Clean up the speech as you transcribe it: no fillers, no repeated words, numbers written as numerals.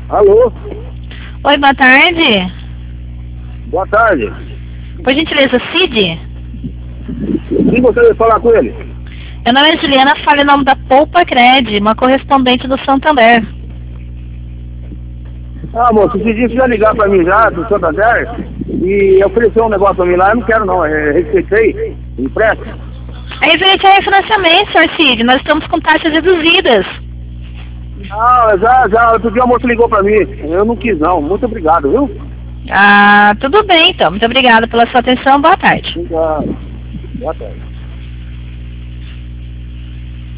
Alô? Oi, boa tarde. Boa tarde. Por gentileza, Cid? Quem gostaria de falar com ele? Meu nome é Juliana, falo em nome da Poupa Cred, uma correspondente do Santander. Ah, moço, esse dia você já ligar pra mim já, do Santander, e ofereceu um negócio pra mim lá, eu não quero não, respeitei, empresta. É referente a refinanciamento, Sr. Cid, nós estamos com taxas reduzidas. Ah, já, outro dia a moça ligou pra mim, eu não quis não, muito obrigado, viu? Ah, tudo bem então, muito obrigada pela sua atenção, boa tarde. Obrigado. Boa tarde.